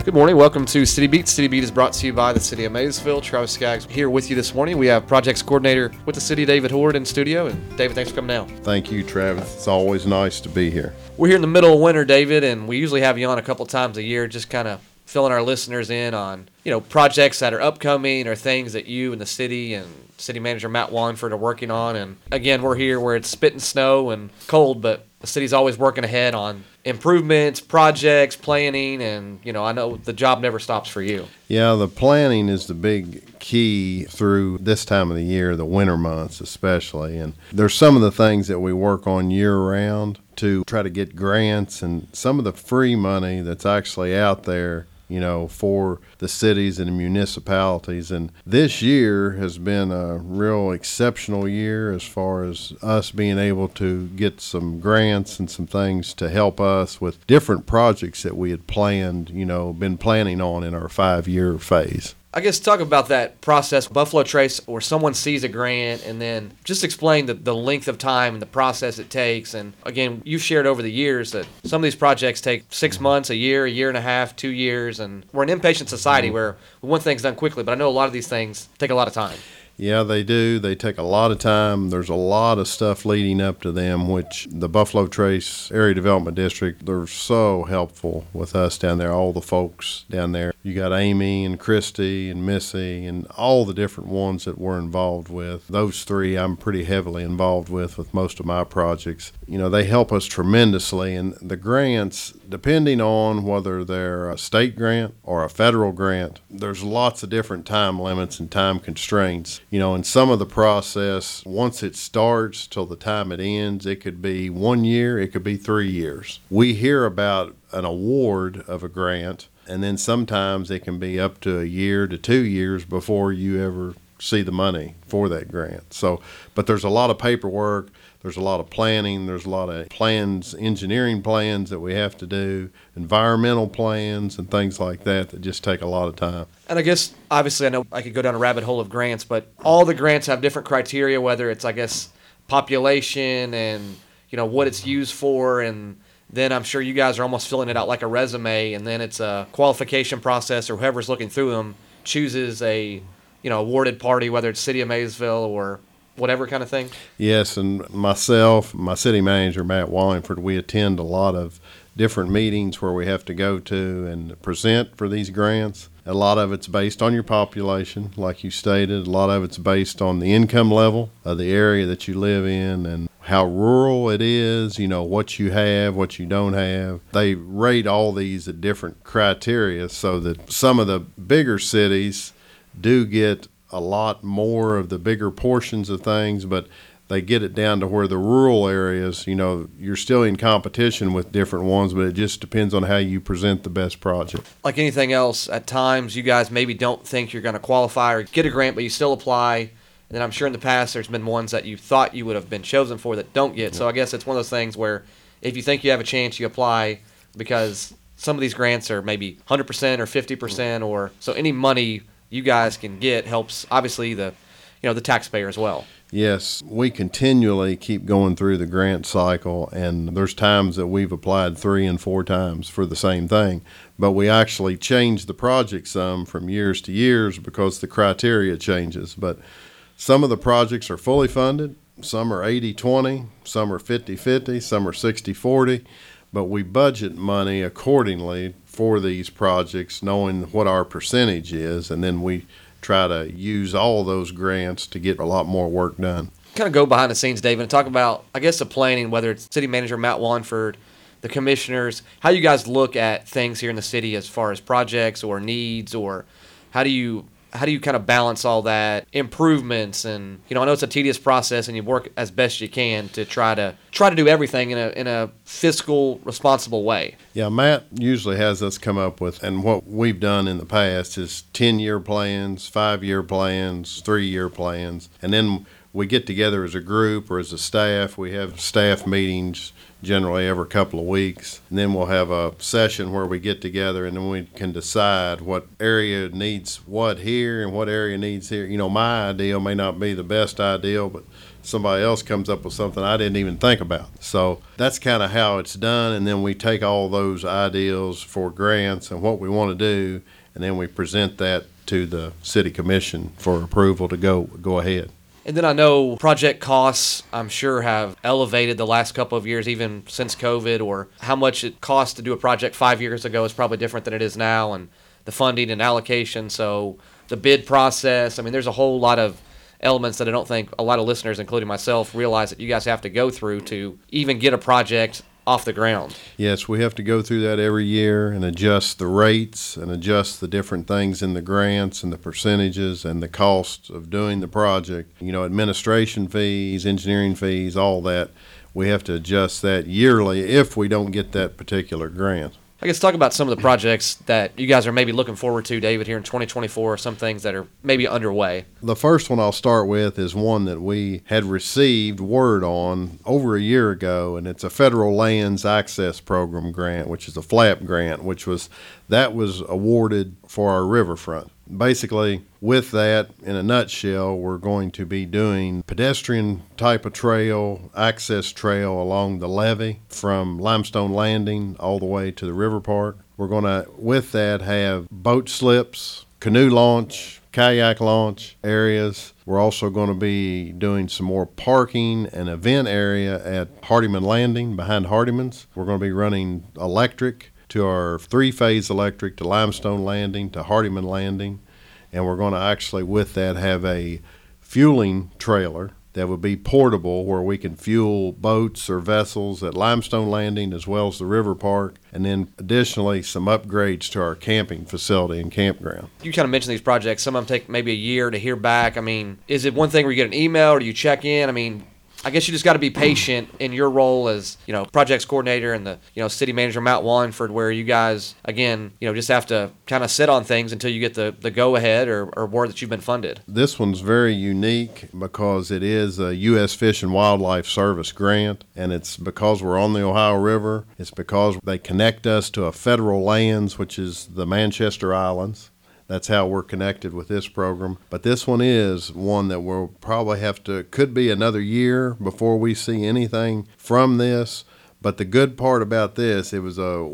Good morning. Welcome to City Beat. City Beat is brought to you by the City of Maysville. Travis Skaggs here with you this morning. We have Projects Coordinator with the City, David Horde, in studio. And David, thanks for coming down. Thank you, Travis. It's always nice to be here. We're here in the middle of winter, David, and we usually have you on a couple times a year, just kind of filling our listeners in on, projects that are upcoming or things that you and the city and City Manager Matt Wallingford are working on. And again, we're here where it's spitting snow and cold, but the city's always working ahead on improvements, projects, planning, and, I know the job never stops for you. Yeah, the planning is the big key through this time of the year, the winter months especially. And there's some of the things that we work on year-round to try to get grants and some of the free money that's actually out there, for the cities and the municipalities. And this year has been a real exceptional year as far as us being able to get some grants and some things to help us with different projects that we had planned, been planning on in our 5-year phase. I guess talk about that process, Buffalo Trace, where someone sees a grant, and then just explain the length of time and the process it takes. And again, you've shared over the years that some of these projects take 6 months, a year and a half, 2 years, and we're an impatient society where we want things done quickly, but I know a lot of these things take a lot of time. Yeah, they do. They take a lot of time. There's a lot of stuff leading up to them, which the Buffalo Trace Area Development District, they're so helpful with us down there, all the folks down there. You got Amy and Christy and Missy and all the different ones that we're involved with. Those three I'm pretty heavily involved with most of my projects. They help us tremendously. And the grants, depending on whether they're a state grant or a federal grant, there's lots of different time limits and time constraints. In some of the process, once it starts till the time it ends, it could be 1 year, it could be 3 years. We hear about an award of a grant, and then sometimes it can be up to 1 year to 2 years before you ever see the money for that grant. But there's a lot of paperwork, there's a lot of planning, there's a lot of plans, engineering plans that we have to do, environmental plans and things like that just take a lot of time. And I guess, obviously, I know I could go down a rabbit hole of grants, but all the grants have different criteria, whether it's, population and, what it's used for. And then I'm sure you guys are almost filling it out like a resume, and then it's a qualification process, or whoever's looking through them chooses a, awarded party, whether it's City of Maysville or whatever kind of thing. Yes, and myself, my city manager, Matt Wallingford, we attend a lot of different meetings where we have to go to and present for these grants. A lot of it's based on your population, like you stated. A lot of it's based on the income level of the area that you live in and how rural it is, what you have, what you don't have. They rate all these at different criteria so that some of the bigger cities do get a lot more of the bigger portions of things, but they get it down to where the rural areas, you're still in competition with different ones, but it just depends on how you present the best project. Like anything else, at times you guys maybe don't think you're going to qualify or get a grant, but you still apply. And then I'm sure in the past there's been ones that you thought you would have been chosen for that don't get. So I guess it's one of those things where if you think you have a chance, you apply, because some of these grants are maybe 100% or 50%, or so any money you guys can get helps, obviously, the taxpayer as well. Yes, we continually keep going through the grant cycle, and there's times that we've applied 3 and 4 times for the same thing, but we actually change the project some from years to years because the criteria changes. But some of the projects are fully funded, some are 80-20, some are 50-50, some are 60-40, but we budget money accordingly for these projects, knowing what our percentage is, and then we try to use all those grants to get a lot more work done. Kind of go behind the scenes, David, and talk about, I guess, the planning, whether it's City Manager Matt Wallingford, the commissioners, how you guys look at things here in the city as far as projects or needs, or how do you kind of balance all that, improvements, and I know it's a tedious process, and you work as best you can to try to do everything in a fiscal responsible way. Yeah, Matt usually has us come up with, and what we've done in the past is 10-year plans, 5-year plans, 3-year plans, and then we get together as a group or as a staff. We have staff meetings generally every couple of weeks. And then we'll have a session where we get together and then we can decide what area needs what here and what area needs here. My ideal may not be the best ideal, but somebody else comes up with something I didn't even think about. So that's kind of how it's done. And then we take all those ideas for grants and what we want to do, and then we present that to the city commission for approval to go ahead. And then I know project costs, I'm sure, have elevated the last couple of years, even since COVID, or how much it cost to do a project 5 years ago is probably different than it is now, and the funding and allocation. So the bid process, I mean, there's a whole lot of elements that I don't think a lot of listeners, including myself, realize that you guys have to go through to even get a project off the ground. Yes, we have to go through that every year and adjust the rates and adjust the different things in the grants and the percentages and the costs of doing the project. You know, administration fees, engineering fees, all that. We have to adjust that yearly if we don't get that particular grant. I guess talk about some of the projects that you guys are maybe looking forward to, David, here in 2024, some things that are maybe underway. The first one I'll start with is one that we had received word on over a year ago, and it's a Federal Lands Access Program grant, which is a FLAP grant, that was awarded for our riverfront. Basically, with that, in a nutshell, we're going to be doing pedestrian type of trail, access trail along the levee from Limestone Landing all the way to the river park. We're going to, with that, have boat slips, canoe launch, kayak launch areas. We're also going to be doing some more parking and event area at Hardiman Landing behind Hardiman's. We're going to be running electric to our three-phase electric to Limestone Landing to Hardiman Landing, and we're going to actually with that have a fueling trailer that would be portable where we can fuel boats or vessels at Limestone Landing as well as the river park, and then additionally some upgrades to our camping facility and campground. You kind of mentioned these projects. Some of them take maybe a year to hear back. I mean, is it one thing where you get an email or do you check in? I mean, I guess you just got to be patient in your role as, projects coordinator and the, city manager Mount Wallingford, where you guys, again, just have to kind of sit on things until you get the go-ahead or word that you've been funded. This one's very unique because it is a U.S. Fish and Wildlife Service grant, and it's because we're on the Ohio River. It's because they connect us to a federal lands, which is the Manchester Islands. That's how we're connected with this program. But this one is one that we'll probably could be another year before we see anything from this. But the good part about this, it was a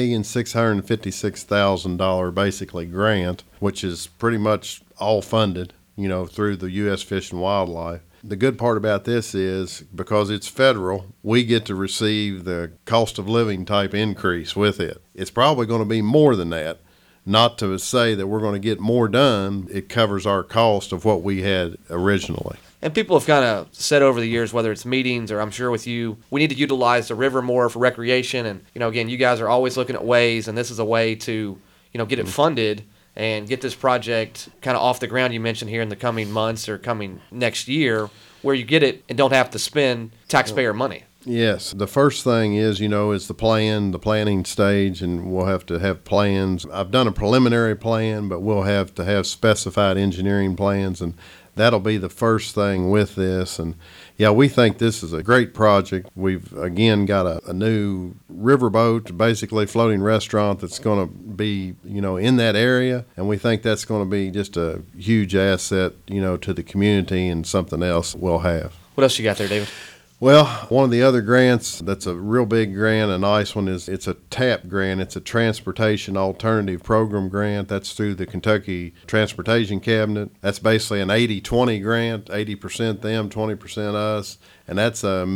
$1,656,000 basically grant, which is pretty much all funded, through the U.S. Fish and Wildlife. The good part about this is because it's federal, we get to receive the cost of living type increase with it. It's probably going to be more than that. Not to say that we're going to get more done, it covers our cost of what we had originally. And people have kind of said over the years, whether it's meetings or I'm sure with you, we need to utilize the river more for recreation. And, again, you guys are always looking at ways, and this is a way to, get it funded and get this project kind of off the ground you mentioned here in the coming months or coming next year, where you get it and don't have to spend taxpayer money. Yes. The first thing is, is the planning stage, and we'll have to have plans. I've done a preliminary plan, but we'll have to have specified engineering plans, and that'll be the first thing with this. And yeah, we think this is a great project. We've, again, got a new riverboat, basically floating restaurant that's going to be, in that area. And we think that's going to be just a huge asset, to the community and something else we'll have. What else you got there, David? Well, one of the other grants that's a real big grant, a nice one, is it's a TAP grant. It's a Transportation Alternative Program grant. That's through the Kentucky Transportation Cabinet. That's basically an 80-20 grant, 80% them, 20% us, and that's a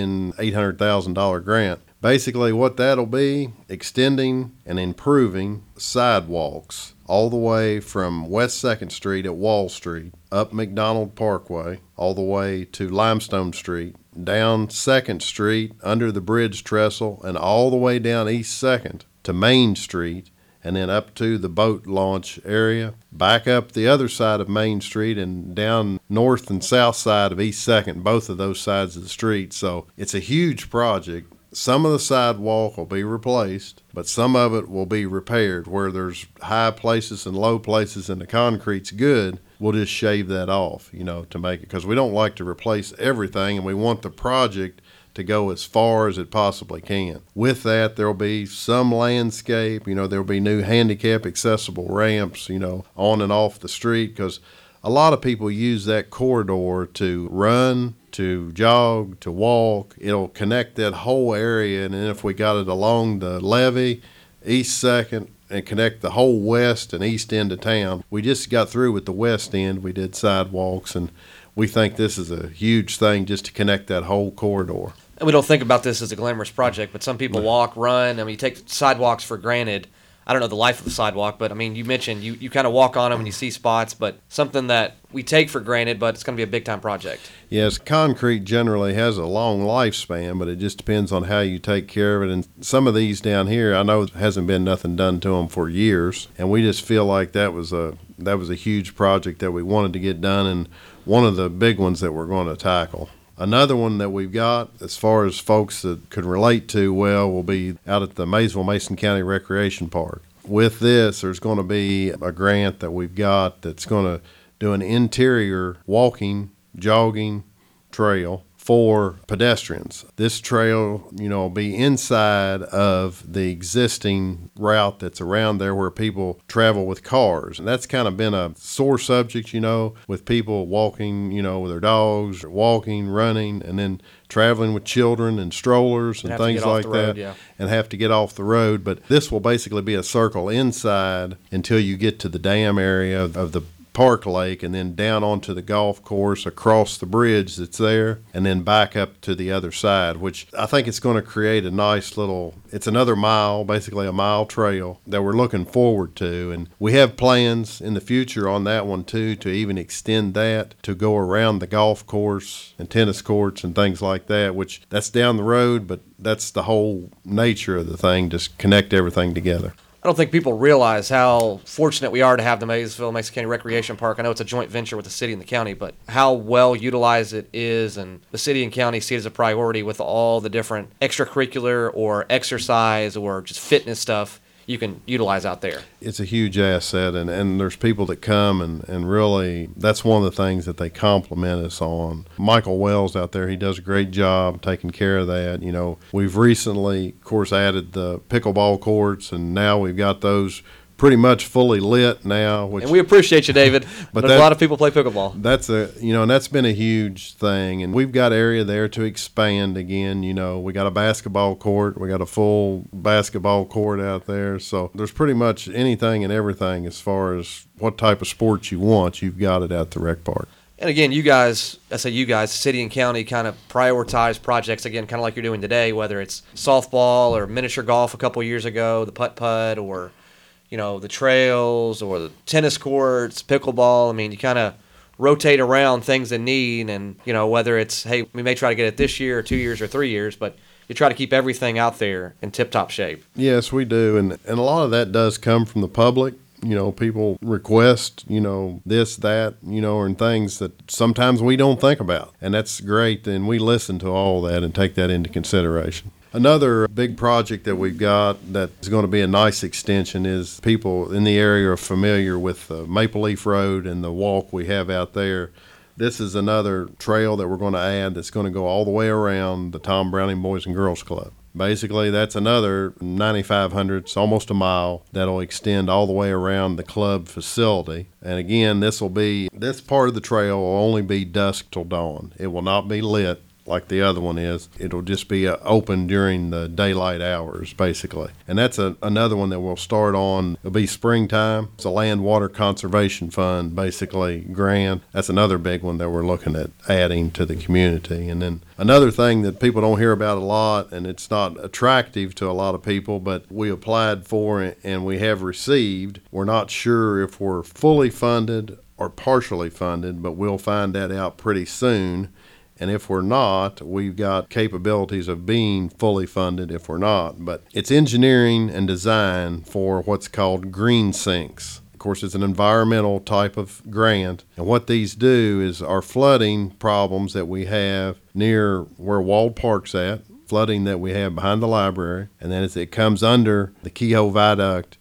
$1,800,000 grant. Basically what that'll be, extending and improving sidewalks all the way from West 2nd Street at Wall Street, up McDonald Parkway, all the way to Limestone Street, down 2nd Street under the bridge trestle, and all the way down East 2nd to Main Street, and then up to the boat launch area, back up the other side of Main Street and down north and south side of East 2nd, both of those sides of the street. So it's a huge project. Some of the sidewalk will be replaced, but some of it will be repaired. Where there's high places and low places and the concrete's good, we'll just shave that off, to make it, because we don't like to replace everything, and we want the project to go as far as it possibly can. With that, there'll be some landscape, there'll be new handicap accessible ramps, on and off the street, because a lot of people use that corridor to run, to jog, to walk. It'll connect that whole area. And then if we got it along the levee, East 2nd, and connect the whole west and east end of town. We just got through with the west end. We did sidewalks, and we think this is a huge thing just to connect that whole corridor. And we don't think about this as a glamorous project, but some people walk, run. I mean, you take sidewalks for granted. I don't know the life of the sidewalk, but I mean, you mentioned you kind of walk on them and you see spots, but something that we take for granted, but it's going to be a big time project. Yes, concrete generally has a long lifespan, but it just depends on how you take care of it. And some of these down here, I know hasn't been nothing done to them for years, and we just feel like that was a huge project that we wanted to get done, and one of the big ones that we're going to tackle. Another one that we've got, as far as folks that could relate to well, will be out at the Maysville Mason County Recreation Park. With this, there's going to be a grant that we've got that's going to do an interior walking, jogging trail for pedestrians. This trail, will be inside of the existing route that's around there where people travel with cars. And that's kind of been a sore subject, with people walking, with their dogs, walking, running, and then traveling with children and strollers and things like that, and have to get off the road. But this will basically be a circle inside until you get to the dam area of the Park Lake, and then down onto the golf course, across the bridge that's there, and then back up to the other side, which I think it's going to create a nice it's another mile, basically a mile trail that we're looking forward to. And we have plans in the future on that one too, to even extend that to go around the golf course and tennis courts and things like that, which that's down the road, but that's the whole nature of the thing, just connect everything together. I don't think people realize how fortunate we are to have the Maysville Mason County Recreation Park. I know it's a joint venture with the city and the county, but how well utilized it is, and the city and county see it as a priority with all the different extracurricular or exercise or just fitness stuff you can utilize out there. It's a huge asset, and there's people that come, and really that's one of the things that they compliment us on. Michael Wells out there, he does a great job taking care of that. We've recently, of course, added the pickleball courts, and now we've got those pretty much fully lit now. And we appreciate you, David. but a lot of people play pickleball. That's and that's been a huge thing. And we've got area there to expand again. We got a basketball court. We got a full basketball court out there. So there's pretty much anything and everything as far as what type of sports you want. You've got it at the rec park. And again, you guys, city and county kind of prioritize projects, again, kind of like you're doing today, whether it's softball or miniature golf a couple years ago, the putt-putt, or the trails or the tennis courts, pickleball. I mean, you kind of rotate around things in need, and, whether it's, hey, we may try to get it this year or 2 years or 3 years, but you try to keep everything out there in tip-top shape. Yes, we do, and a lot of that does come from the public. People request, this, that, and things that sometimes we don't think about, and that's great, and we listen to all that and take that into consideration. Another big project that we've got that's going to be a nice extension is people in the area are familiar with Maple Leaf Road and the walk we have out there. This is another trail that we're going to add that's going to go all the way around the Tom Browning Boys and Girls Club. Basically, that's another 9,500, it's almost a mile, that'll extend all the way around the club facility. And again, this part of the trail will only be dusk till dawn. It will not be lit like the other one is. It'll just be open during the daylight hours, basically. And that's another one that we'll start on. It'll be springtime. It's a Land Water Conservation Fund, basically, grant. That's another big one that we're looking at adding to the community. And then another thing that people don't hear about a lot, and it's not attractive to a lot of people, but we applied for and we have received. We're not sure if we're fully funded or partially funded, but we'll find that out pretty soon. And if we're not, we've got capabilities of being fully funded if we're not. But it's engineering and design for what's called green sinks. Of course, it's an environmental type of grant. And what these do is our flooding problems that we have near where Wald Park's at, flooding that we have behind the library, and then as it comes under the Kehoe Viaduct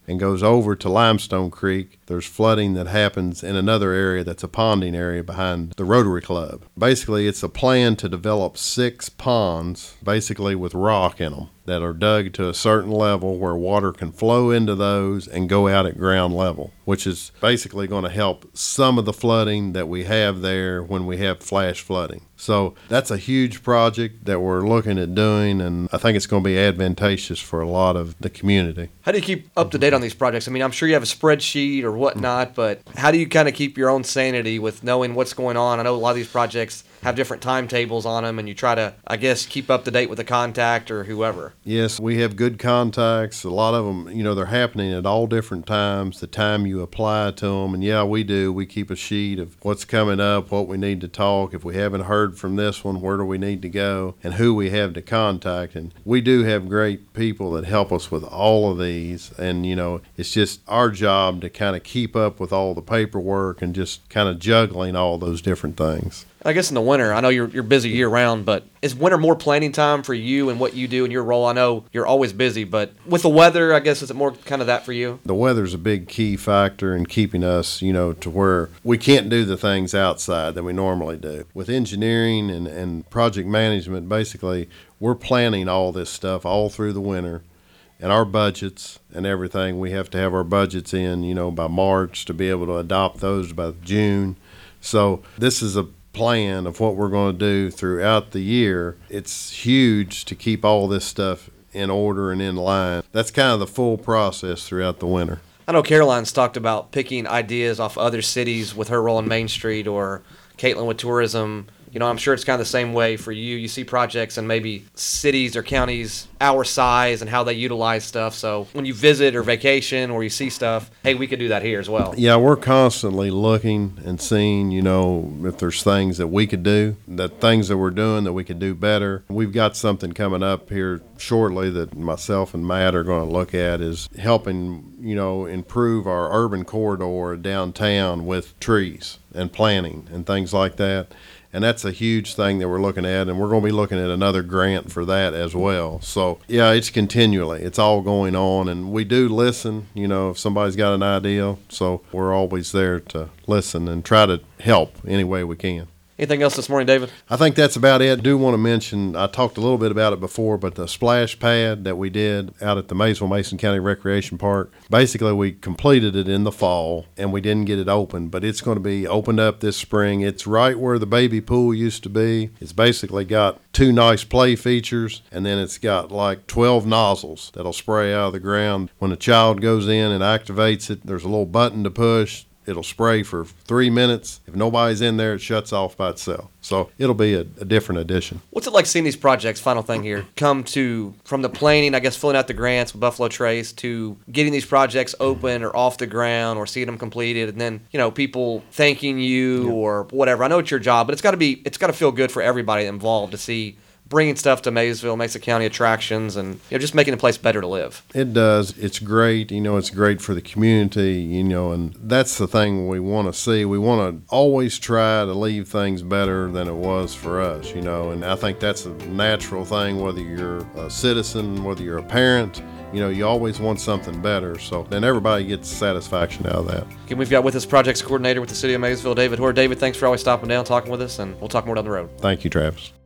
and goes over to Limestone Creek, there's flooding that happens in another area that's a ponding area behind the Rotary Club. Basically, it's a plan to develop 6 ponds, basically with rock in them, that are dug to a certain level where water can flow into those and go out at ground level, which is basically going to help some of the flooding that we have there when we have flash flooding. So that's a huge project that we're looking at doing, and I think it's going to be advantageous for a lot of the community. How do you keep up to date on these projects? I mean, I'm sure you have a spreadsheet or whatnot, but how do you kind of keep your own sanity with knowing what's going on? I know a lot of these projects have different timetables on them, and you try to, I guess, keep up to date with the contact or whoever. Yes, we have good contacts. A lot of them, they're happening at all different times, the time you apply to them. And yeah, we do. We keep a sheet of what's coming up, what we need to talk. If we haven't heard from this one, where do we need to go, and who we have to contact. And we do have great people that help us with all of these. And, it's just our job to kind of keep up with all the paperwork and just kind of juggling all those different things. I guess in the winter, I know you're busy year round, but is winter more planning time for you and what you do in your role? I know you're always busy, but with the weather, I guess, is it more kind of that for you? The weather's a big key factor in keeping us, to where we can't do the things outside that we normally do. With engineering and project management, basically, we're planning all this stuff all through the winter. And our budgets and everything, we have to have our budgets in, by March to be able to adopt those by June. So this is a plan of what we're going to do throughout the year. It's huge to keep all this stuff in order and in line. That's kind of the full process throughout the winter. I know Caroline's talked about picking ideas off other cities with her role in Main Street, or Caitlin with tourism. I'm sure it's kind of the same way for you. You see projects in maybe cities or counties our size and how they utilize stuff. So when you visit or vacation or you see stuff, hey, we could do that here as well. Yeah, we're constantly looking and seeing, if there's things that we could do, that things that we're doing that we could do better. We've got something coming up here shortly that myself and Matt are going to look at, is helping, improve our urban corridor downtown with trees and planting and things like that. And that's a huge thing that we're looking at, and we're going to be looking at another grant for that as well. So, yeah, it's continually. It's all going on, and we do listen, if somebody's got an idea. So we're always there to listen and try to help any way we can. Anything else this morning, David? I think that's about it. I do want to mention, I talked a little bit about it before, but the splash pad that we did out at the Maysville Mason County Recreation Park, basically we completed it in the fall and we didn't get it open, but it's going to be opened up this spring. It's right where the baby pool used to be. It's basically got 2 nice play features, and then it's got like 12 nozzles that'll spray out of the ground. When a child goes in and activates it, there's a little button to push. It'll spray for 3 minutes. If nobody's in there, it shuts off by itself. So it'll be a different addition. What's it like seeing these projects, final thing here, come to, from the planning, I guess, filling out the grants with Buffalo Trace, to getting these projects open or off the ground or seeing them completed, and then, people thanking you or whatever. I know it's your job, but it's got to feel good for everybody involved to see bringing stuff to Maysville, Mesa County attractions, and just making the place better to live. It does. It's great. It's great for the community, and that's the thing we want to see. We want to always try to leave things better than it was for us, and I think that's a natural thing, whether you're a citizen, whether you're a parent. You always want something better, so then everybody gets satisfaction out of that. Okay, we've got with us projects coordinator with the City of Maysville, David Hoare. David, thanks for always stopping down, talking with us, and we'll talk more down the road. Thank you, Travis.